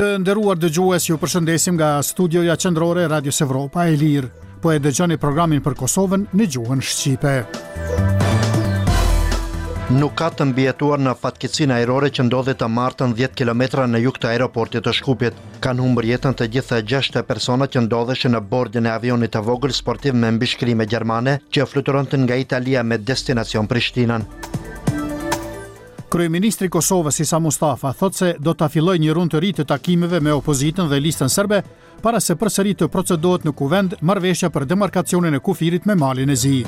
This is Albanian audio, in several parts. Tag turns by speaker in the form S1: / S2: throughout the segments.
S1: Të nderuar dëgjues, ju përshëndesim nga studioja qendrore e Radios Evropa e Lirë. Po e dëgjoni programin për Kosovën në gjuhën shqipe.
S2: Nuk ka të mbijetuar në fatkeqësinë ajrore që ndodhi të martën 10 kilometra në jug të aeroportit të Shkupit. Kanë humbur jetën të gjitha 6 persona që ndodheshin në bordin e avionit të vogël sportiv me mbishkrime gjermane që fluturonte nga Italia me destinacion Prishtinën.
S1: Kryeministri i Kosovës Isa Mustafa thotë se do ta fillojë një rundë të ri të takimeve me opozitën dhe listën serbe para se përsëri të procedohet në kuvend marrëveshja për demarkacionin e kufirit me Malin e Zi.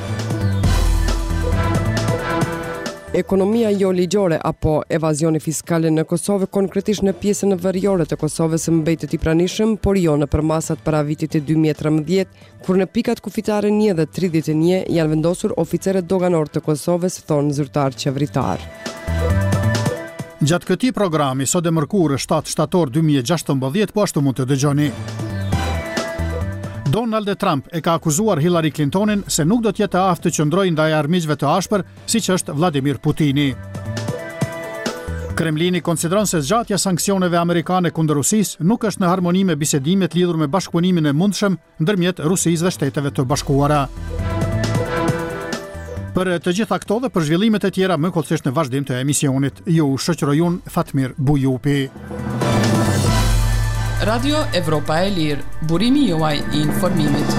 S3: Ekonomia jo ligjore apo evazioni fiskale në Kosovë konkretisht në pjesën veriore të Kosovës mbetet i pranishëm, por jo në përmasat para vitit të 2013, kur në pikat kufitare 1 dhe 31 janë vendosur oficerët doganor të Kosovës, thonë zyrtar qeveritar.
S1: Gjatë këtij programi, sot e mërkurë 7 shtator 2016, po ashtu mund të dëgjoni. Donald Trump e ka akuzuar Hillary Clintonin se nuk do të jetë aftë të qëndrojë ndaj armiqve të ashpër, siç është Vladimir Putini. Kremlini konsideron se zgjatja sanksioneve amerikane kundër Rusisë nuk është në harmoni me bisedimet lidhur me bashkëpunimin e mundshëm ndërmjet Rusisë dhe Shteteve të Bashkuara. Për të gjitha këto dhe për zhvillimet e tjera më kollësisht në vazhdim të emisionit, ju shoqëroj unë Fatmir Bujupi.
S4: Radio Evropa e Lirë, burimi juaj i informimit.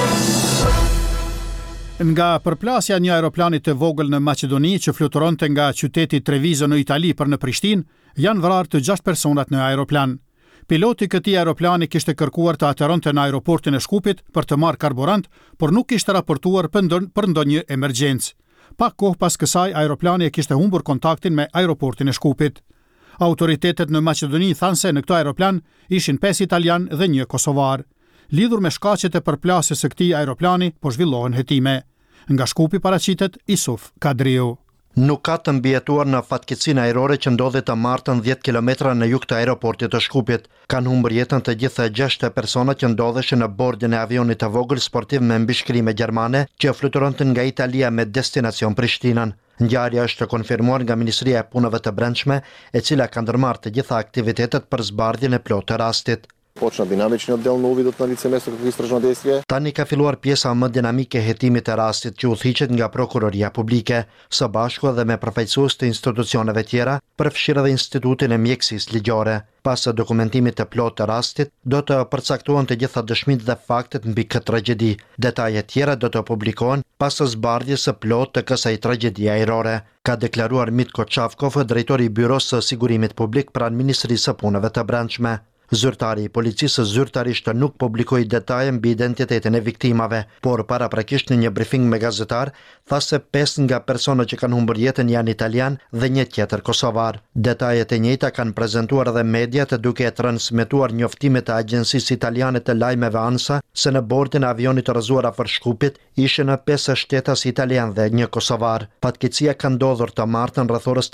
S1: Nga përplasja një aeroplani të vogël në Maqedoni që fluturonte nga qyteti Trevizo në Itali për në Prishtinë, janë vrarë të 6 personat në aeroplan. Piloti këtij aeroplani kishte kërkuar të ateronte në aeroportin e Shkupit për të marrë karburant, por nuk kishte raportuar për ndonjë emergjencë. Pak kohë pas kësaj, aeroplani e kishte humbur kontaktin me aeroportin e Shkupit. Autoritetet në Maqedoni thanë se në këtë aeroplan ishin 5 italian dhe 1 kosovar. Lidhur me shkaqet e përplasjes së këtij aeroplani, po zhvillohen hetime. Nga Shkupi paraqitet Isuf Kadriu.
S2: Nuk ka të mbijetuar në fatkeqësinë ajrore që ndodhi të martën 10 kilometra në jug të aeroportit të Shkupit. Kanë humbur jetën të gjitha 6 persona që ndodheshin në bordin e avionit të vogël sportiv me mbishkrime gjermane që fluturonte nga Italia me destinacion Prishtinën. Ngjarja është konfirmuar nga Ministria e Punëve të Brendshme, e cila ka ndërmarrë të gjitha aktivitetet për zbardhjen e plotë të rastit.
S5: Počna dinamični odjel në uvidot në lice mesto këtë istražno desje.
S2: Tani ka filluar pjesa më dinamike e hetimit të rastit që udhëhiqet nga Prokuroria Publike, së bashku edhe me përfaqësues të institucioneve tjera, përfshirë edhe Institutin e Mjekësisë Ligjore. Pas dokumentimit të plotë të rastit, do të përcaktohen të gjitha dëshmitë dhe faktet mbi këtë tragjedi. Detajet tjera do të publikohen pas së zbardhjes së plotë të kësaj tragjedie ajrore, ka deklaruar Mitko Çavkov, drejtori i Byros së Sigurimit Publik pranë Ministrisë së Punëve të Brendshme. Zyrtari i policisë zyrtarisht nuk publikoi detaje mbi identitetin e viktimave, por paraprakisht në një brifing me gazetar, tha se 5 nga personat që kanë humbur jetën janë italian dhe 1 tjetër kosovar. Detajet e njëjta kanë prezantuar edhe mediat duke transmetuar njoftimet e agjencisë italiane të lajmeve ANSA se në bordin e avionit të rrëzuar afër Shkupit ishin 5 shtetas italian dhe 1 kosovar. Fatkeqësia ka ndodhur të martën rreth orës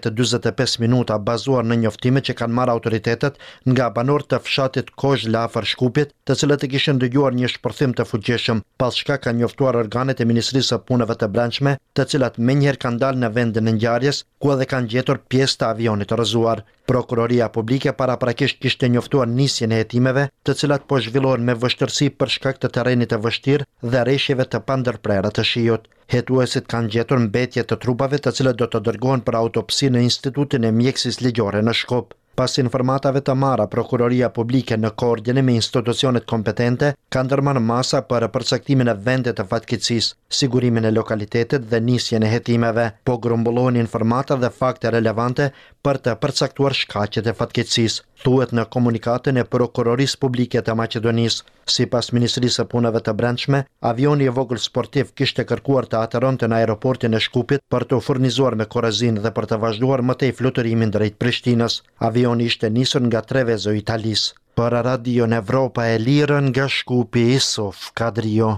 S2: 18:45 minuta bazuar në njoftimet që kanë marrë autoritetet nga banor të fshatit Kozhla afër Shkupit, të cilët e kishin dëgjuar një shpërthim të fuqishëm, pas çka kanë njoftuar organet e Ministrisë së Punëve të Brendshme, të cilat menjëherë kanë dalë në vendin e ngjarjes, ku edhe kanë gjetur pjesë të avionit të rrëzuar. Prokuroria Publike paraprakisht kishte njoftuar nisjen e hetimeve, të cilat po zhvillohen me vështirësi për shkak të terrenit të vështirë dhe rreshjeve të pandërprera të shiut. Hetuesit kanë gjetur mbetje të trupave, të cilat do të dërgohen për autopsi në Institutin e Mjekësisë Ligjore në Shkup. Pas informatave të marra, Prokuroria Publike në koordinim me institucionet kompetente ka ndërmarrë masa për përcaktimin e vendit të fatkeqësisë, sigurimin e lokalitetit dhe nisjen e hetimeve, po grumbullohen informata dhe fakte relevante për të përcaktuar shkaqet e fatkeqësisë, thuhet në komunikatën e Prokurorisë Publike të Maqedonisë. Sipas Ministrisë së Punëve të Brendshme, avioni i vogël sportiv kishte kërkuar të ateronte në aeroportin e Shkupit për të furnizuar me korrozin dhe për të vazhduar më tej fluturimin drejt Prishtinës. Avioni ishte nisur nga Trevizo, Italisë. Për Radio Evropa e Lirë nga Shkupi, Isuf Kadriu.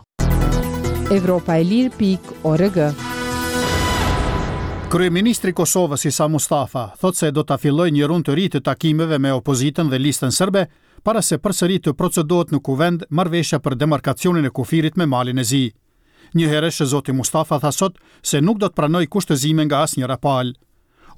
S3: Evropaelir.org.
S1: Kryeministri i Kosovës Isa Mustafa thotë se do ta fillojë një rundë të ri të takimeve me opozitën dhe listën serbe para se përsëri të procedohet në kuvend marrëveshja për demarkacionin e kufirit me Malin e Zi. Një herësh zoti Mustafa tha sot se nuk do të pranoj kushtëzime nga asnjëra palë.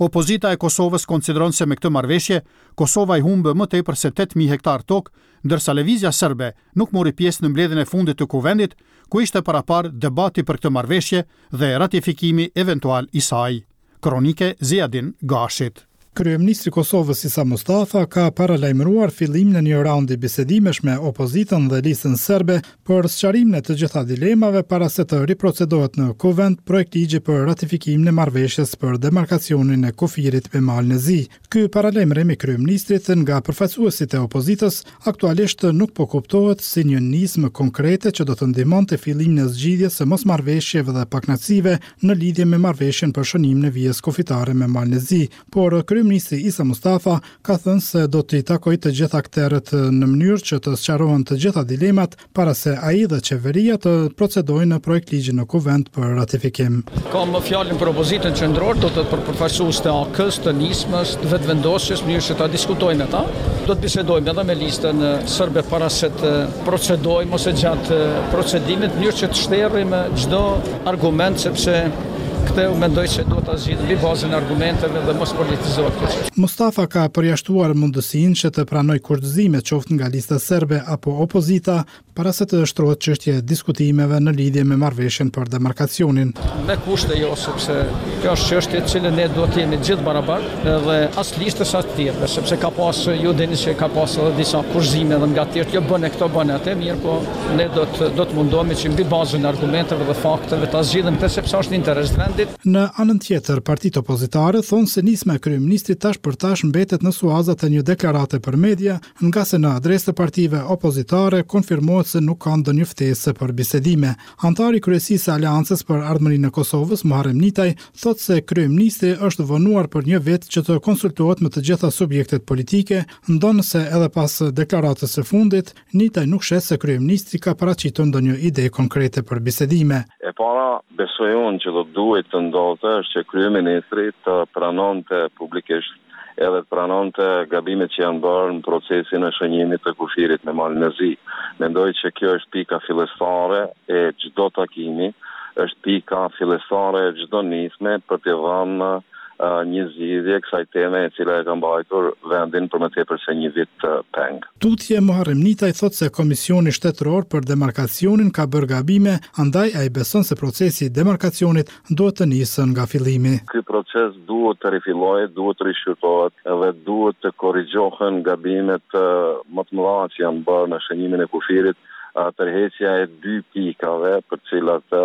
S1: Opozita e Kosovës konsideron se me këtë marrëveshje, Kosova i humbë më tepër se 8.000 hektar tokë, ndërsa Lëvizja Serbe nuk mori pjesë në mbledhjen e fundit të kuvendit, ku ishte parapar debati për këtë marrëveshje dhe ratifikimi eventual i saj. Kronike Ziadin Gashit.
S6: Kryeministri i Kosovës Isa Mustafa ka paralajmëruar fillimin e një raundi bisedimesh me opozitën dhe listën serbe për sqarimin e të gjitha dilemave para se të riprocedohet në kuvend projektligji për ratifikimin e marrëveshjes për demarkacionin e kufirit me Malën e Zi. Ky paralajmërim i kryeministrit nga përfaqësuesit e opozitës aktualisht nuk po kuptohet si një nismë konkrete që do të ndihmonte fillimin e zgjidhjes së mosmarrëveshjeve dhe pakënaqësive në lidhje me marrëveshjen për shënimin e vijës kufitare me Malën e Zi, por Kryeministri Isa Mustafa ka thënë se do t'i takojë të gjitha aktorët në mënyrë që të sqarohen të gjitha dilemat para se ai dhe qeveria të procedojnë në projektligj në kuvend për ratifikim.
S7: Kam fjalën për opozitën qendrore, do të përfaqësues të AK-s, të nismës, të vetëvendosjes, mënyrë që ta diskutojmë ata. Do të bisedojmë edhe me listën serbe para se të procedojmë ose gjatë procedimit, në mënyrë që të shtërrim çdo argument, sepse këtë u mendoj se duhet ta zgjidhim mbi bazën e argumenteve dhe mos politizohet.
S6: Mustafa ka përjashtuar mundësinë që të pranoj kurthëzime qoftë nga lista serbe apo opozita para se të shtrohet çështja e diskutimeve në lidhje me marrëveshjen për demarkacionin.
S7: Me kushte jo, sepse kjo është çështje e cilën ne duhet të jemi gjithë barabartë dhe as listës as të tjerëve, sepse ka pas ju dini se ka pas edhe disa kurthëzime dhe nga të tjerë jo bën këto bën atë, mirë po ne do të mundohemi që mbi bazën e argumenteve dhe fakteve ta zgjidhim këtë sepse është në interes të vendit.
S6: Në anën tjetër, partitë opozitare thonë se nisma e kryeministrit tash për tash mbetet në suazat e një deklarate për media, nga se në adresë të partive opozitare konfirmohet se nuk ka ndonjë ftesë për bisedime. Antari i kryesisë së Aleancës për Ardhmërinë e Kosovës, Muharrem Nitaj, thotë se kryeministri është vonuar për një vit që të konsultohet me të gjitha subjektet politike, ndonë se edhe pas deklaratës së fundit, Nitaj nuk shes se kryeministri ka paraqitur ndonjë ide konkrete për bisedime.
S8: E para, besoj unë që do duhet të ndodhte është që kryeministri të pranonte publikisht edhe të pranonte gabimet që janë bërë në procesin e shënjimit të kufirit me Malën e Zi. Mendoj që kjo është pika fillestare e çdo takimi, është pika fillestare e çdo nisme për të dhënë një zgjidhje kësaj teme e cila e ka mbajtur vendin për më tepër se një vit peng.
S6: Tutje Muharrem Nitaj thotë se Komisioni Shtetëror për Demarkacionin ka bërë gabime, andaj ai beson se procesi i demarkacionit duhet të nisë nga fillimi.
S8: Ky proces duhet të rifillohet, duhet të rishqyrtohet dhe duhet të korrigjohen gabimet më të mëdha që janë bërë në shënimin e kufirit, tërheqja e 2 pikave për cilat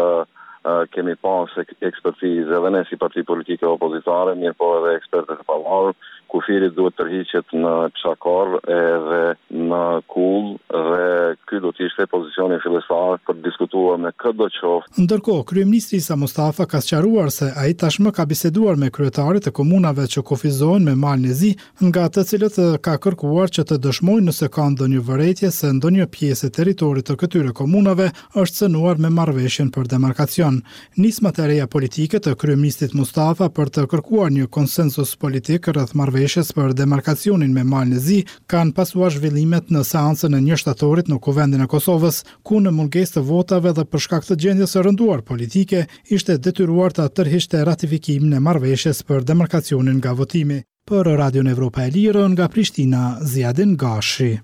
S8: kemi pas ekspertizë edhe ne si parti politike opozitare, mirë po edhe ekspertët e pavarur. Kufirit duhet tërhiqet në Pshakor edhe në Kull dhe ky do të ishte pozicioni fillestar për të diskutuar me çdo qoftë.
S6: Ndërkohë, kryeministri Isa Mustafa ka sqaruar se ai tashmë ka biseduar me kryetarit e komunave që kufizohen me Malën e Zi, nga të cilët ka kërkuar që të dëshmojnë nëse ka ndonjë vërejtje se ndonjë pjesë e territorit të këtyre komunave është cënuar me marrëveshjen për demarkacion. Nismat e reja politike të kryeministrit Mustafa për të kërkuar një konsensus politik rreth marrëveshjes për demarkacionin me Malën e Zi kanë pasuar zhvillimet në seancën e 1 shtatorit në Kuvendin e Kosovës, ku në mungesë të votave dhe për shkak të gjendjes së rënduar politike ishte detyruar të tërhiqte ratifikimin e marrëveshjes për demarkacionin nga votimi. Për Radion Evropa e Lirë nga Prishtina, Ziadin Gashi.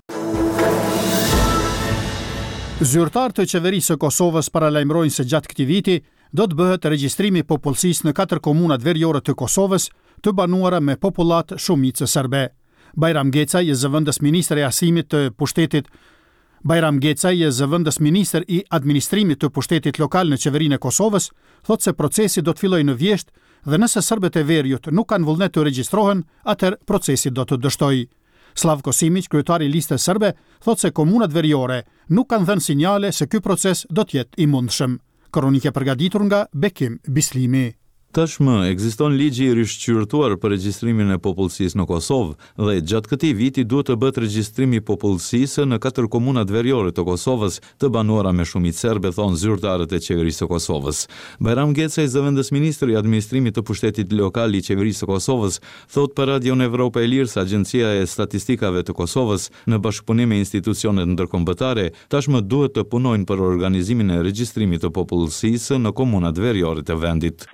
S1: Zyrtarët të qeverisë së Kosovës paralajmërojnë se gjatë këtij viti do të bëhet regjistrimi popullsisë në 4 komunat veriore të Kosovës, të banuara me popullat shumicë serbe. Bajram Gecaj, zëvendës ministër i arsimit të pushtetit Bajram Gecaj, zëvendës ministër i administrimit të pushtetit lokal në qeverinë e Kosovës, thotë se procesi do të fillojë në vjesht dhe nëse serbët e veriut nuk kanë vullnet të regjistrohen, atëherë procesi do të dështojë. Slavko Simić, kryetari i listës serbe, thotë se komunat veriore nuk kanë dhënë sinjale se ky proces do të jetë i mundshëm. Kronike përgatitur nga Bekim Bislimi.
S9: Tashmë ekziston ligji i rishqyrtuar për regjistrimin e popullsisë në Kosovë dhe gjatë këtij viti duhet të bëhet regjistrimi i popullsisë në 4 komunat veriore të Kosovës, të banuara me shumicë serbe, thonë zyrtarët e qeverisë së Kosovës. Bajram Gecaj, zëvendës ministër i administrimit të pushtetit lokal i qeverisë së Kosovës, thotë për Radion Evropa e Lirë se Agjencia e Statistikave të Kosovës në bashkëpunim me institucionet ndërkombëtare tashmë duhet të punojnë për organizimin e regjistrimit të popullsisë në komunat veriore të vendit.
S10: Megjithatë,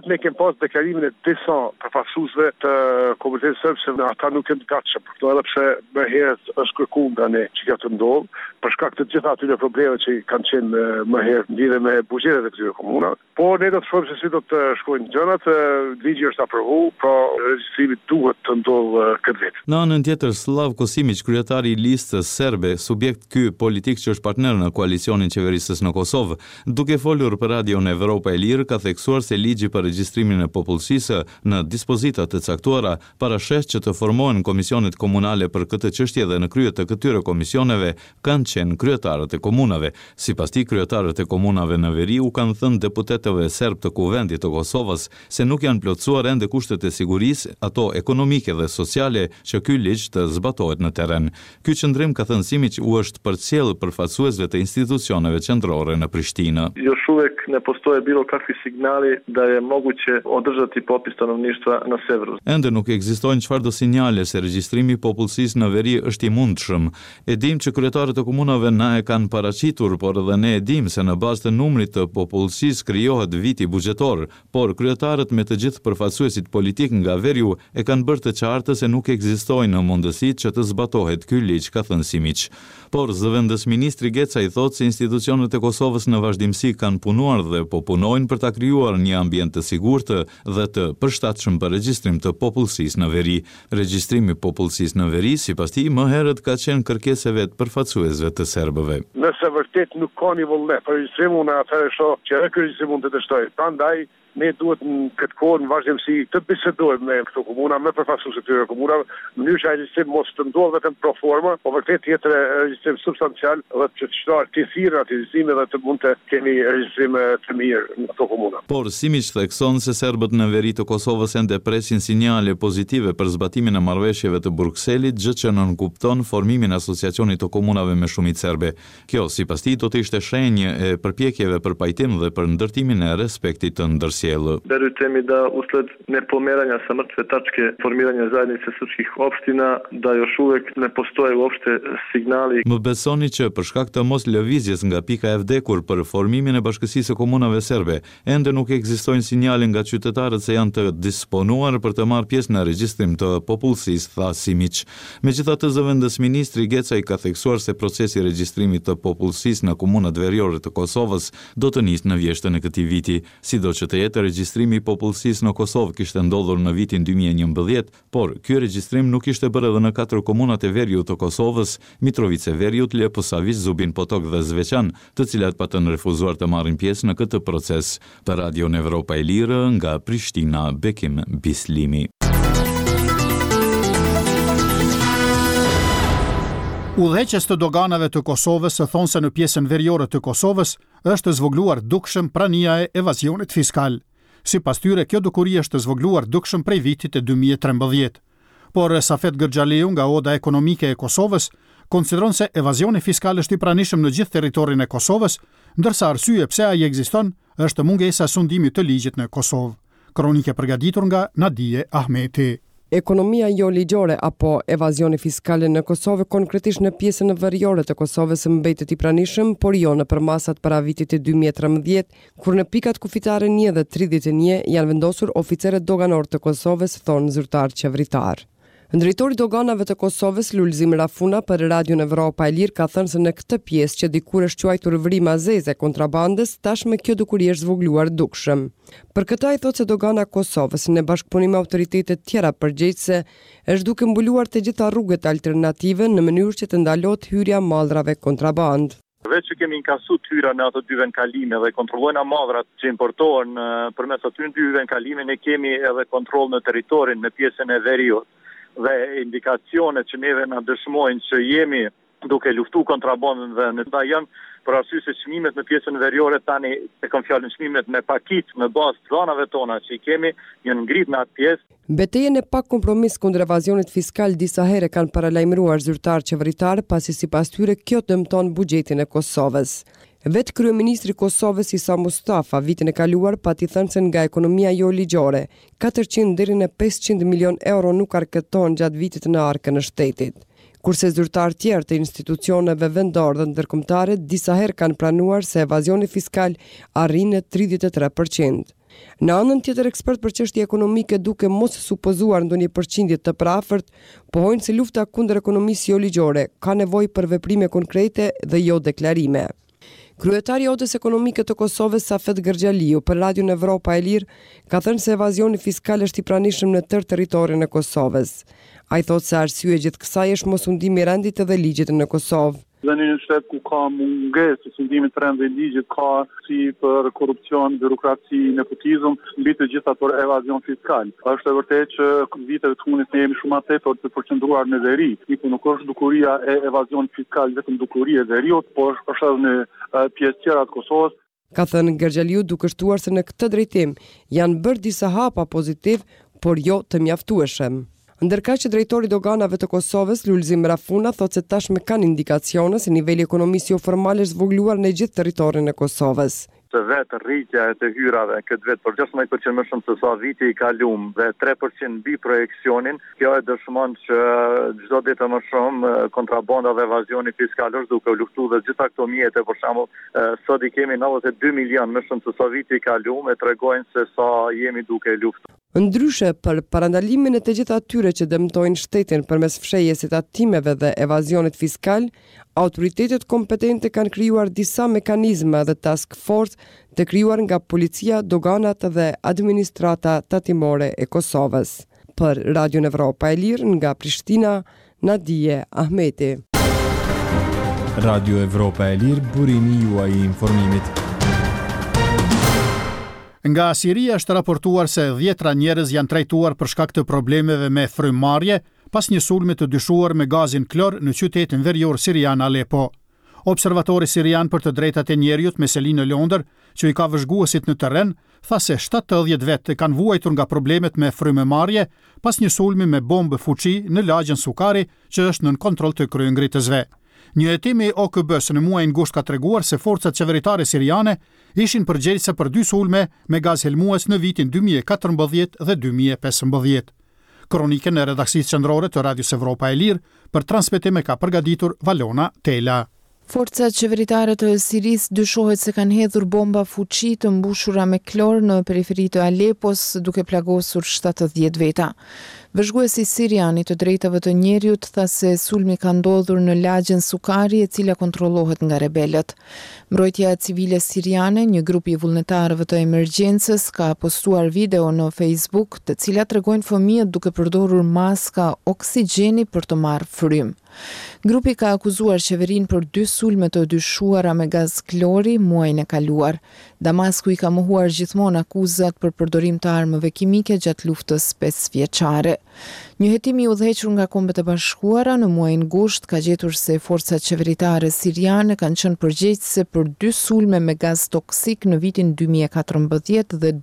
S5: Megjithatë ne kemi pas deklarimin e disa përfaqësuesve të komunitetit serb se ata nuk janë të gatshëm për këto, edhe pse më herët është kërkuar nga ne që kjo të ndodhë, për shkak të gjitha atyre probleme që kanë qenë më herët lidhe me buxhetet e këtyre komunave. Po ne do të shohim se si do të shkojnë gjërat, ligji është aprovuar, pra regjistrimi duhet të ndodhë këtë vit.
S9: Në anën tjetër, Slavko Simić, kryetari i listës serbe, subjekt ky politik që është partner në koalicionin qeverisës në Kosovë, duke folur për Radion Evropa e Lirë, ka theksuar se ligji për regjistrimin e popullsisë në dispozita të caktuara parasheh që të formohen komisionet komunale për këtë çështje dhe në krye të këtyre komisioneve kanë qenë kryetarët e komunave. Sipas tij, kryetarët e komunave në veri u kanë thënë deputetëve serb të Kuvendit të Kosovës se nuk janë plotësuar ende kushtet e sigurisë, ato ekonomike dhe sociale që ky ligj të zbatohet në terren. Ky qendrim, ka thënë Simić, u është përcjell përfaqësuesve të institucioneve qendrore në Prishtinë.
S10: Još uvek ne postoje bilo kakvi signali da je moguće održati popis stanovništva na severu.
S9: Ende nuk ekzistojnë çfarëdo sinjale se regjistrimi i popullsisë në veri është i mundshëm. E dim që kryetarët e komunave na e kanë paraqitur, por edhe ne e dim se në bazë të numrit të popullsisë krijohet viti buxhetor, por kryetarët me të gjithë përfaqësuesit politik nga veriu e kanë bërë të qartë se nuk ekzistojnë mundësitë që të zbatohet ky ligj, ka thënë Simić. Por zëvendës ministri Gecaj thotë se institucionet e Kosovës në vazhdimsi kanë punuar dhe po punojnë për ta krijuar një ambient të sigurt dhe të përshtatshëm për regjistrim të popullsisë në veri. Regjistrimi i popullsisë në veri, sipas tij, më herët ka qenë kërkesë e vet përfaqësuesve të serbëve.
S5: Nëse vërtet nuk ka një vullnet për regjistrim, unë atëherë shoh që edhe ky registrim mund të dështoj. Prandaj ne duhet në këtë kohë në vazhdimsi të bisedojmë me këto komuna, me përfaqësuesit e këtyre komunave, në mënyrë që ai registrim mos të ndodhë vetëm pro forma, por vërtet të jetë registrim substancial dhe të shtojë të thirrë atë registrim dhe të mund të kemi regjistrim të mirë në këto komuna.
S9: Por Simić thekson se serbët në veri të Kosovës ende presin sinjale pozitive për zbatimin e marrëveshjeve të Brukselit, gjë që nënkupton formimin e asociacionit të komunave me shumicë serbe. Kjo, sipas tij, do të ishte shenjë e përpjekjeve për pajtim dhe për ndërtimin e respektit të ndërsjellë.
S10: Verujte mi da usled nepomeranja sa mrtve tačke formiranja zajednice srpskih opština, da još uvek ne postoje uopšte signali.
S9: Më besoni që për shkak të mos lëvizjes nga pika e vdekur për formimin e bashkësisë së komunave serbe, ende nuk ekzistojnë sinjale nga qytetarët se janë të disponuar për të marrë pjesë në regjistrim të popullsisë, tha Simić. Megjithatë, zëvendës ministri Gecaj ka theksuar se procesi i regjistrimit të popullsisë në komunat veriore të Kosovës do të nisë në vjeshtën e këtij viti, sidoqë të jetë regjistrimi i popullsisë në Kosovë kishte ndodhur në vitin 2011, por ky regjistrim nuk ishte bërë edhe në 4 komunat e veriut të Kosovës, Mitrovica e Veriut, Leposavić, Zubin Potok dhe Zveçan, të cilat patën refuzuar të marrin pjesë në këtë proces. Për Radion Evropa e Lirë, nga Prishtina, Bekim Bislimi.
S1: Udhëheqës të doganave të Kosovës thonë se në pjesën veriore të Kosovës është zvogluar dukshëm prania e evazionit fiskal. Sipas tyre, kjo dukuri është zvogluar dukshëm prej vitit e 2013. Por Safet Gërxhaliu nga Oda Ekonomike e Kosovës konsideron se evazioni fiskal është i pranishëm në gjithë territorin e Kosovës, ndërsa arsye pse ai ekziston është mungesa e sundimit të ligjit në Kosovë. Kronike përgatitur nga Nadije Ahmeti.
S3: Ekonomia jo ligjore apo evazioni fiskale në Kosovë konkretisht në pjesën veriore të Kosovës mbetet i pranishëm, por jo në përmasat para vitit e 2013, kur në pikat kufitare 1 dhe 31 janë vendosur oficerët doganor të Kosovës, thonë zyrtar qeveritar. Drejtori doganave të Kosovës, Lulzim Rafuna, për Radion Evropa e Lirë ka thënë se në këtë pjesë që dikur është quajtur vrima zeze kontrabandës, tashmë kjo dukuri është zvogluar dukshëm. Për këtë ai thotë se dogana Kosovës në bashkëpunim me autoritetet tjera përgjegjëse është duke mbuluar të gjitha rrugët alternative në mënyrë që të ndalohet hyrja mallrave kontraband.
S11: Veç që kemi inkasu tyra në ato dy vendkalime dhe kontrollojnë mallrat që importohen përmes aty dy vendkalime, ne kemi edhe kontroll në territorin në pjesën e veriut dhe indikacionet që neve na dëshmojnë që jemi duke luftu kontrabandën dhe në ta janë për arsye se çmimet në pjesën veriore tani e kanë fjalën çmimet me pakit në bazë të dhënave tona që i kemi janë ngrit në atë pjesë.
S3: Betejën e pa kompromis kundër evazionit fiskal disa herë kanë paralajmëruar zyrtar qeveritar, pasi sipas tyre kjo dëmton buxhetin e Kosovës. Vetë kryeministri i Kosovës Isa Mustafa vitin e kaluar pati thënë se nga ekonomia jo ligjore, 400 deri në 500 milion euro nuk argëton gjatë vitit në arkën e shtetit. Kurse zyrtar tjerë të institucioneve vendore dhe ndërkombëtare disa herë kanë pranuar se evazioni fiskal arrin në 33%. Në anën tjetër, ekspert për çështje ekonomike, duke mos supozuar ndonjë përqindje të përafërt, pohojnë se lufta kundër ekonomisë jo ligjore ka nevojë për veprime konkrete dhe jo deklarime. Kryetari i Odës Ekonomike të Kosovës, Safet Gërgjaliu, për Radion Evropa e Lirë, ka thënë se evazioni fiskal është i pranishëm në tërë territorin e Kosovës. Ai thotë se arsye gjithë kësaj është mosundimi i rendit dhe ligjit në Kosovë.
S12: Dhe në një shtet ku ka mungesë sundimit të rendit dhe ligjit, ka si për korrupsion, birokraci, nepotizëm, mbi të gjitha për evazion fiskal. Është e vërtetë që viteve të fundit ne jemi shumë më tepër të përqendruar në veri. Nuk është dukuria e evazionit fiskal vetëm dukuria e veriut, por është edhe në pjesë tjera të Kosovës.
S3: Ka thënë Gërgjaliu, duke shtuar se në këtë drejtim janë bërë disa hapa pozitiv, por jo të mjaftueshëm. Ndërkaq që drejtori i doganave të Kosovës, Lulzim Rafuna, thotë se tashmë kanë indikacione se niveli ekonomisë jo formal është zvogëluar në gjithë territorin e Kosovës.
S11: Se vetë rritja e të hyrave këtë vetë për 16% më shumë se sa viti i kaluam dhe 3% mbi projeksionin, kjo e dëshmon që çdo ditë më shumë kontrabanda dhe evazioni fiskal është duke u luftuar dhe gjitha këto mjete, për shembull, sot i kemi 92 milion më shumë se sa viti i kaluam e tregojnë se sa jemi duke luftuar.
S3: Ndryshe, për parandalimin e të gjitha atyre që dëmtojnë shtetin përmes fshehjes së tatimeve dhe evazionit fiskal, autoritetet kompetente kanë krijuar disa mekanizma dhe task force të krijuar nga policia, doganat dhe administrata tatimore e Kosovës. Për Radion Evropa e Lirë nga Prishtina, Nadije Ahmeti.
S13: Radio Evropa e Lirë, burimi juaj i informimit.
S1: Nga Siria është raportuar se 10 njerëz janë trajtuar për shkak të problemeve me frymëmarrje pas një sulmi të dyshuar me gazin klor në qytetin verior sirian Aleppo. Observatori sirian për të drejtat e njerëzit Meselin Londër, që i ka vëzhguesit në terren, tha se 70 vetë kanë vuajtur nga problemet me frymëmarrje pas një sulmi me bombë fuqi në lagjen Sukari, që është nën kontroll të kryengritësve. Një hetim i OKB-s në muajin gusht ka treguar se forcat qeveritare siriane ishin përgjegjëse për 2 sulme me gaz helmues në vitin 2014 dhe 2015. Kronikën e redaksisë qendrore të Radios Evropa e Lirë për transmetim ka përgatitur Valona Tela.
S14: Forcat qeveritare të Sirisë dyshohet se kanë hedhur bomba fuqi të mbushura me klor në periferi të Aleppos, duke plagosur 70 veta. Vëzhguesi sirian i të drejtave të njerëzit tha se sulmi ka ndodhur në lagjen Sukari, e cila kontrollohet nga rebelët. Mbrojtja civile siriane, një grup i vullnetarëve të emergjencës, ka postuar video në Facebook, të cilat tregojnë fëmijët duke përdorur maska oksigjeni për të marrë frymë. Grupi ka akuzuar qeverinë për 2 sulme të dyshuara me gaz klori muajin e kaluar. Damasku i ka mohuar gjithmonë akuzat për përdorim të armëve kimike gjatë luftës 5 vjeçare. Një hetim i udhëhequr nga Kombet e Bashkuara në muajin gusht ka gjetur se forcat qeveritare siriane kanë qenë përgjegjëse për 2 sulme me gaz toksik në vitin 2014 dhe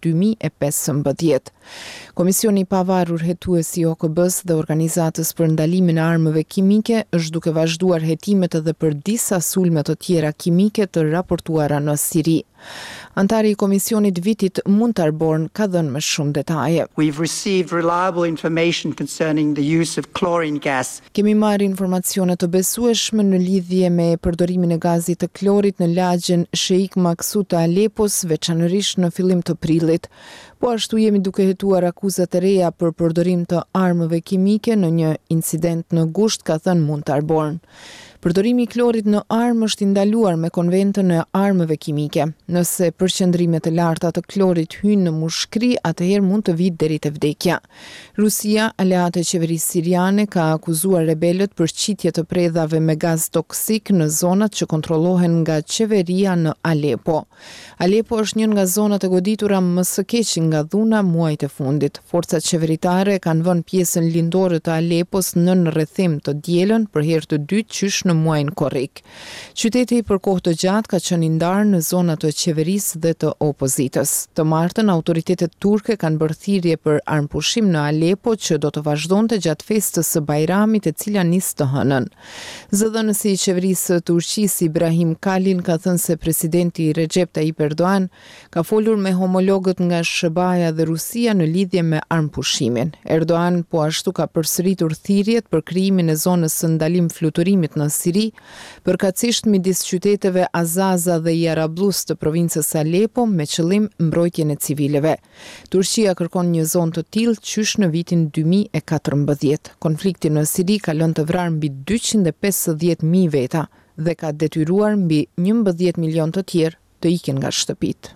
S14: 2015. Komisioni i pavarur hetues i OKB-s dhe Organizatës për ndalimin e armëve kimike është duke vazhduar hetimet edhe për disa sulme të tjera kimike të raportuara në Siri. Antari i komisionit vitit Muntarborn ka dhënë më shumë detaje.
S15: We've received reliable information concerning the use of chlorine gas.
S14: Kemi marrë informacione të besueshme në lidhje me përdorimin e gazit të klorit në lagjen Sheikh Maksut të Aleppos, veçanërisht në fillim të prillit. Po ashtu jemi duke hetuar akuzat e reja për përdorim të armëve kimike në një incident në gusht, ka thënë Muntarborn. Përdorimi i klorit në armë është ndaluar me konventën e armëve kimike. Nëse përqendrimet e larta të klorit hyjnë në mushkri, atëherë mund të vijë deri te vdekja. Rusia, aleate e qeverisë siriane, ka akuzuar rebelët për qitje të predhave me gaz toksik në zonat që kontrollohen nga qeveria në Aleppo. Aleppo është një nga zonat e goditura më së keq nga dhuna muajt e fundit. Forcat qeveritare kanë vënë pjesën lindore të Aleppos nën rrethim të dielën për herë të dytë qysh në muajin korrik. Qyteti për kohë të gjatë ka qenë i ndarë në zonat të qeverisë dhe të opozitës. Të martën, autoritetet turke kanë bërë thirrje për armpushim në Aleppo që do të vazhdonte gjatë festës së Bajramit, e cila nis të hënën. Zëdhënësi i qeverisë së Turqisë Ibrahim Kalin ka thënë se presidenti Recep Tayyip Erdogan ka folur me homologët nga SBA dhe Rusia në lidhje me armpushimin. Erdogan po ashtu ka përsëritur thirrjet për krijimin e zonës së ndalim fluturimit në Siri, përkatësisht midis qyteteve Azaza dhe Jarablus të provincës Alepo me qëllim mbrojtjen e civileve. Turqia kërkon një zonë të tillë qysh në vitin 2014. Konflikti në Siri ka lënë të vrarë mbi 250.000 veta dhe ka detyruar mbi 11 milion të tjerë të ikin nga shtëpitë.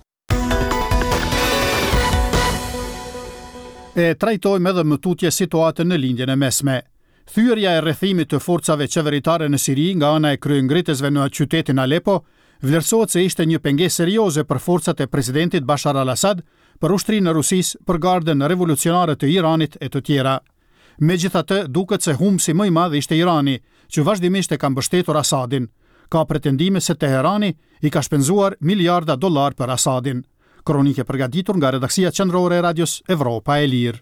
S1: E trajtojmë edhe më tutje situatën në lindjen e mesme. Thyerja e rrethimit të forcave qeveritare në Siri nga ana e kryengritësve në qytetin Alepo vlerësohet se ishte një pengesë serioze për forcat e presidentit Bashar al-Assad, për ushtrinë e Rusisë, për gardën revolucionare të Iranit e të tjera. Megjithatë, duket se humbsi më i madh ishte Irani, që vazhdimisht e ka mbështetur Assadin. Ka pretendime se Teherani i ka shpenzuar miliarda dollar për Assadin. Kronike përgatitur nga redaksia qendrore e Radios Evropa e Lirë.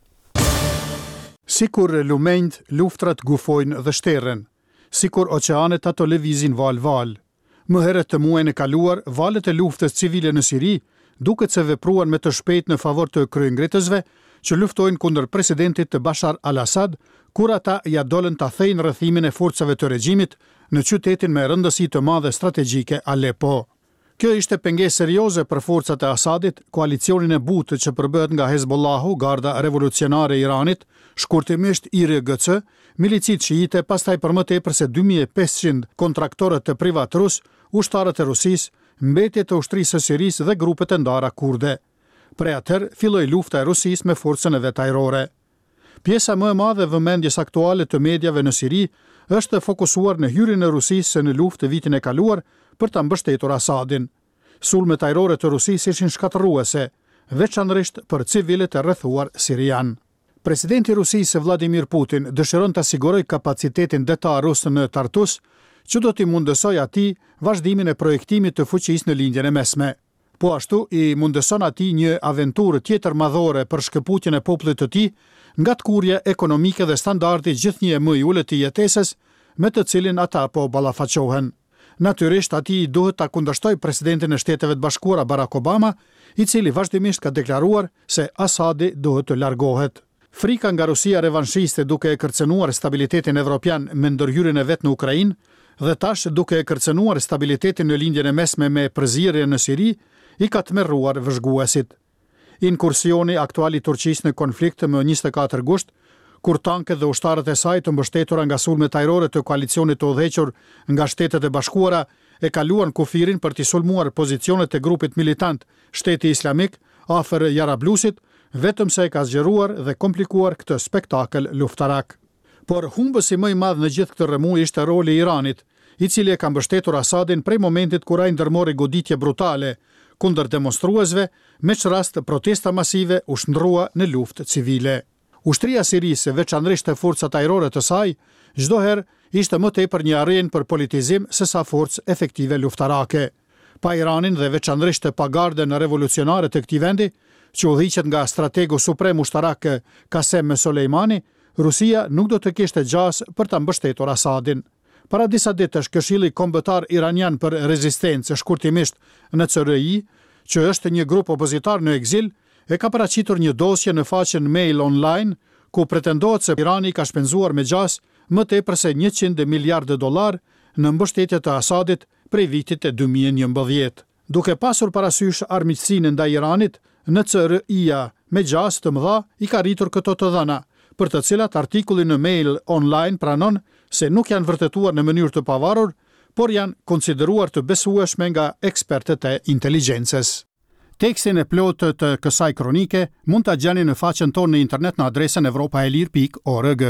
S1: Sikur lumenjt, luftrat gufojnë dhe shterren. Sikur oqeanet ato lëvizin val-val. Më herët të muajin e kaluar, valët e luftës civile në Siri duket se vepruan me të shpejt në favor të kryengritësve që luftojnë kundër presidentit të Bashar al-Assad, kur ata ja dolën ta thejnë rrethimin e forcave të regjimit në qytetin me rëndësi të madhe strategjike Alepo. Kjo ishte pengesë serioze për forcat e Assadit, koalicionin e butë që përbëhet nga Hezbollahu, Garda Revolucionare e Iranit, shkurtimisht IRGC, milicit shiite, pastaj për më tepër se 2500 kontraktorët të privat rus, ushtarët e Rusisë, mbetje të ushtrisë së Sirisë dhe grupet e ndara kurde. Prej atëherë filloi lufta e Rusisë me forcën e vet ajrore. Pjesa më e madhe e vëmendjes aktuale të mediave në Siri është fokusuar në hyrjen e Rusisë në luftë vitin e kaluar për ta mbështetur Assadin. Sulmet ajrore të Rusisë ishin shkatërruese, veçanërisht për civilët e rrethuar sirian. Presidenti i Rusisë Vladimir Putin dëshiron të sigurojë kapacitetin detar rus në Tartus, që do t'i mundësoj atij vazhdimin e projektimit të fuqisë në lindjen e mesme. Po ashtu i mundëson atij një aventurë tjetër madhore për shkëputjen e popullit të tij nga tkurrja ekonomike dhe standardi gjithnjë më i ulët i jetesës me të cilin ata po ballafaqohen. Natyrisht atij duhet ta kundërshtoj presidentin e Shteteve të Bashkuara Barack Obama, i cili vazhdimisht ka deklaruar se Assadi duhet të largohet. Frika nga Rusia revanshiste duke e kërcënuar stabilitetin evropian me ndërhyrjen e vet në Ukrainë dhe tash duke e kërcënuar stabilitetin në lindjen e mesme me përzierje në Siri, i ka tmerruar vëzhguesit. Inkursioni aktual i Turqisë në konflikt më 24 gusht, kur tanket dhe ushtarët e saj të mbështetura nga sulmet ajrore të koalicionit të udhëhequr nga Shtetet e Bashkuara e kaluan kufirin për t'i sulmuar pozicionet e grupit militant Shteti Islamik afër Jarablusit, vetëm se e ka zgjeruar dhe komplikuar këtë spektakël luftarak. Por humbësi më i madh në gjithë këtë rrëmuj ishte roli i Iranit, i cili e ka mbështetur Assadin prej momentit kur ai ndërmori goditje brutale kundër demonstruesve, me çrast protesta masive u shndrua në luftë civile. Ushtria sirise, veçanërisht e forcat ajrore të saj, çdo herë ishte më tepër një arrenë për politizim se sa forcë efektive luftarake. Pa Iranin dhe veçanërisht pa gardën revolucionare të këtij vendi, që udhëhiqet nga strategu suprem ushtarak Qasem Soleimani, Rusia nuk do të kishte gjas për ta mbështetur Assadin. Para disa ditësh, Këshilli Kombëtar Iranian për Rezistencë, shkurtimisht NCRI, që është një grup opozitar në ekzil, e ka paraqitur një dosje në faqen mail online, ku pretendohet se Irani ka shpenzuar me gjas më tepër se 100 miliardë dollar në mbështetje të Assadit prej vitit e 2011. Duke pasur parasysh armiqësinë ndaj Iranit, NCRI-ja me gjas të mëdha i ka rritur këto të dhëna, për të cilat artikulli në mail online pranon se nuk janë vërtetuar në mënyrë të pavarur, por janë konsideruar të besueshme nga ekspertët e inteligjencës. Tekstin e plotë të kësaj kronike mund ta gjeni në faqen tonë në internet në adresën evropaelir.org.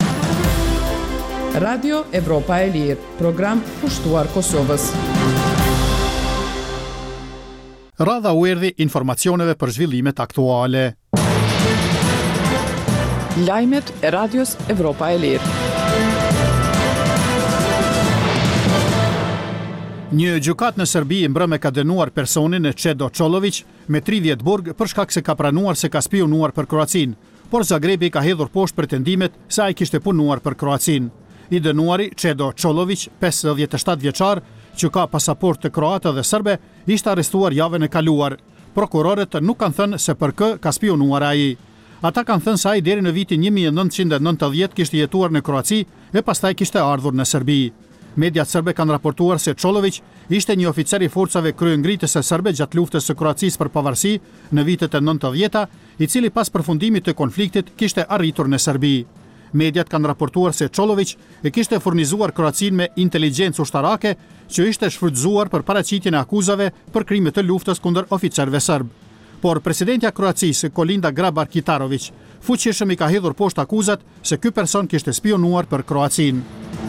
S4: Radio Evropa e Lirë, program pushtuar Kosovës.
S1: Radha u erdhi informacioneve për zhvillimet aktuale.
S4: Lajmet e Radios Evropa e Lirë.
S1: Një gjykat në Serbi mbrëmë ka dënuar personin e Çedo Çolović me 30 burg për shkak se ka pranuar se ka spionuar për Kroacinë, por Zagrebi ka hedhur poshtë pretendimet se ai kishte punuar për Kroacinë. I dënuari Çedo Çolović, 57 vjeçar, që ka pasaportë kroate dhe serbe, ishte arrestuar javën e kaluar. Prokurorët nuk kanë thënë se për kë ka spionuar ai. Ata kanë thënë se ai deri në vitin 1990 kishte jetuar në Kroaci e pastaj kishte ardhur në Serbi. Mediat serbe kanë raportuar se Çolović ishte një oficer i forcave kryengritëse serbe gjatë luftës së Kroacisë për pavarësi në vitet e 90-ta, i cili pas përfundimit të konfliktit kishte arritur në Serbi. Mediat kanë raportuar se Çolović e kishte furnizuar Kroacinë me inteligjencë ushtarake që ishte shfrytzuar për paraqitjen e akuzave për krime të luftës kundër oficerëve serb. Por presidentja e Kroacisë, Kolinda Grabar-Kitarović, fuqishëm i ka hedhur poshtë akuzat se ky person kishte spionuar për Kroacinë.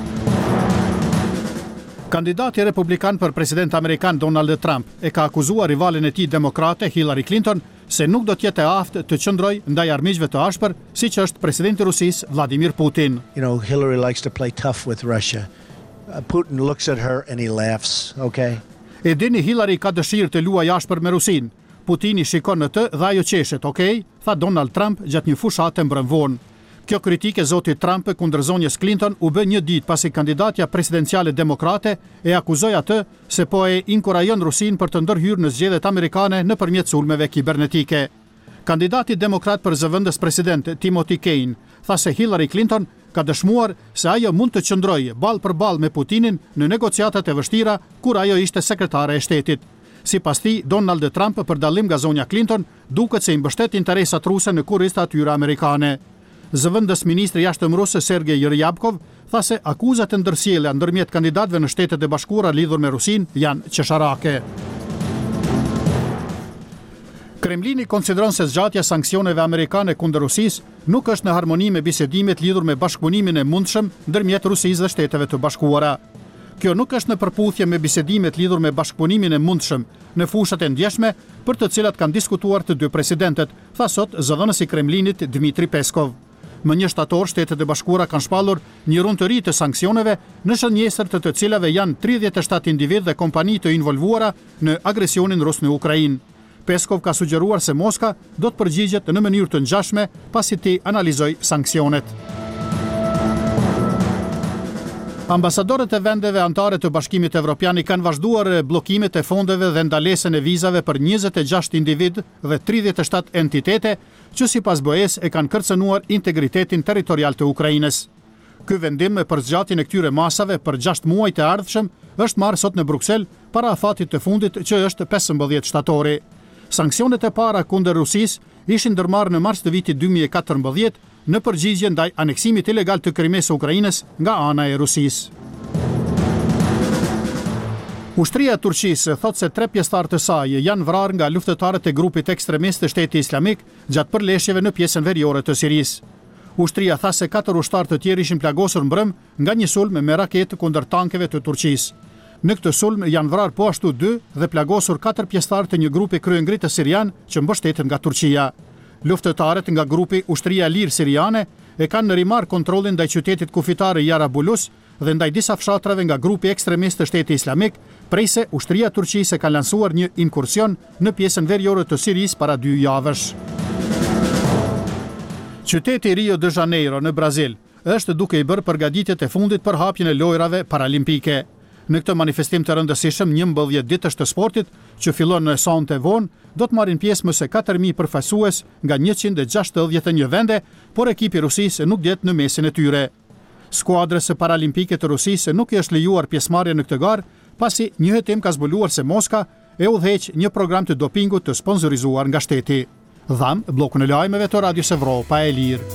S1: Kandidati republikan për president amerikan Donald Trump e ka akuzuar rivalin e tij demokrate Hillary Clinton se nuk do të jetë e aftë të qëndrojë ndaj armiqve të ashpër, siç është presidenti i Rusisë Vladimir Putin.
S16: You know, Hillary likes to play tough with Russia. Putin looks at her and he laughs, okay?
S1: E dini, Hillary ka dëshirë të luajë ashpër me Rusinë. Putini shikon në të dhe ajo qeshet, okay? Tha Donald Trump gjatë një fushate mbrëmvon. Kjo kritike zotit Trump kundër zonjës Clinton u bë një ditë pasi kandidatja presidenciale demokrate e akuzoi atë se po e inkurajon Rusinë për të ndërhyrë në zgjedhjet amerikane nëpërmjet sulmeve kibernetike. Kandidati demokrat për zëvendës president Timothy Kaine tha se Hillary Clinton ka dëshmuar se ajo mund të qëndrojë ballë për ballë me Putinin në negociatat e vështira kur ajo ishte sekretare e shtetit. Sipas tij, Donald Trump, për dallim nga zonja Clinton, duket se i mbështet interesat ruse në kurriz të atyre amerikane. Zëvendës ministri jashtëm rusë Sergej Ryabkov tha se akuzat e ndërsjellja ndërmjet kandidatëve në Shtetet e Bashkuara lidhur me Rusinë janë qesharake. Kremlini konsideron se zgjatja sanksioneve amerikane kundër Rusisë nuk është në harmoni me bisedimet lidhur me bashkëpunimin e mundshëm ndërmjet Rusisë dhe Shteteve të Bashkuara. Kjo nuk është në përputhje me bisedimet lidhur me bashkëpunimin e mundshëm në fushat e ndjeshme për të cilat kanë diskutuar të dy presidentët, tha sot zëdhënësi i Kremlinit Dmitri Peskov. Më 1 shtator, Shtetet e Bashkuara kanë shpallur një rund të ri të sanksioneve në shënjesër të cilave janë 37 individ dhe kompani të involvuara në agresionin rus në Ukrainë. Peskov ka sugjeruar se Moska do të përgjigjet në mënyrë të ngjashme pasi ti analizoj sanksionet. Ambasadorët e vendeve anëtare të Bashkimit Evropian kanë vazhduar bllokimet e fondeve dhe ndalesën e vizave për 26 individ dhe 37 entitete që sipas BE-s e kanë kërcënuar integritetin territorial të Ukrainës. Ky vendim për zgjatjen e këtyre masave për 6 muaj të ardhshëm është marrë sot në Bruksel para afatit të fundit që është 15 shtatori. Sanksionet e para kundër Rusisë ishin ndërmarrë në mars të vitit 2014 në përgjigje ndaj aneksimit ilegal të Krimes së Ukrainës nga ana e Rusisë. Ushtria e Turqisë thot se 3 pjesëtar të saj janë vrarë nga luftëtarët e grupit ekstremist të Shtetit Islamik gjatë përleshjeve në pjesën veriore të Sirisë. Ushtria tha se 4 ushtarë të tjerë ishin plagosur mbrëm nga një sulm me raketë kundër tankeve të Turqisë. Në këtë sulm janë vrarë po ashtu 2 dhe plagosur 4 pjesëtar të një grupi kryengritës sirian që mbështetet nga Turqia. Luftëtarët nga grupi Ushtria e Lirë Siriane e kanë në rimar kontrollin ndaj qytetit kufitar Jarabulus dhe ndaj disa fshatrave nga grupi ekstremist të Shtetit Islamik, prejse Ushtria e Turqisë ka lansuar një inkursion në pjesën veriore të Sirisë para 2 javësh. Qyteti Rio de Janeiro në Brazil është duke i bërë përgatitjet e fundit për hapjen e lojrave paralimpike. Në këtë manifestim të rëndësishëm, 11 ditësh të sportit, që fillon në sonte vonë, do të marrin pjesë më se 4.000 përfaqësues nga 161 vende, por ekipi Rusisë nuk gjet në mesin e tyre. Skuadrës së paralimpike të Rusisë nuk i është lejuar pjesëmarrje në këtë garë, pasi një hetim ka zbuluar se Moska e udhëheq një program të dopingut të sponsorizuar nga shteti. Dham, bllokun e lajmeve të Radios Evropa e Lirë.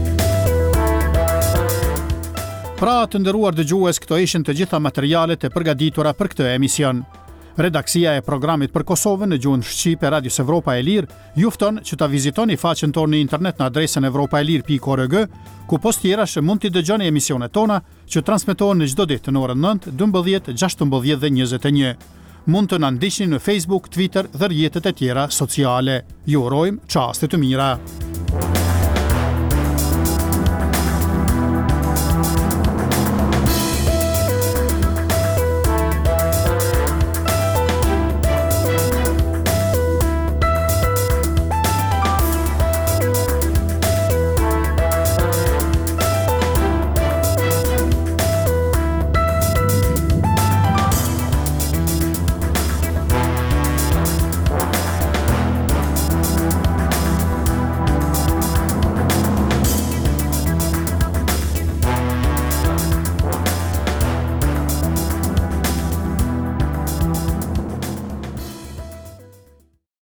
S1: Pra të nderuar dëgjues, këto ishin të gjitha materialet e përgatitura për këtë emision. Redaksia e programit për Kosovën në gjuhën shqipe Radios Evropa e Lirë ju fton që ta vizitoni faqen tonë në internet në adresën evropaelir.org, ku post tjerash mund t'i dëgjoni emisionet tona që transmetohen në çdo ditë në orën 9, 12, 16 dhe 21. Mund të na ndiqni në Facebook, Twitter dhe rrjetet e tjera sociale. Ju urojmë çaste të mira.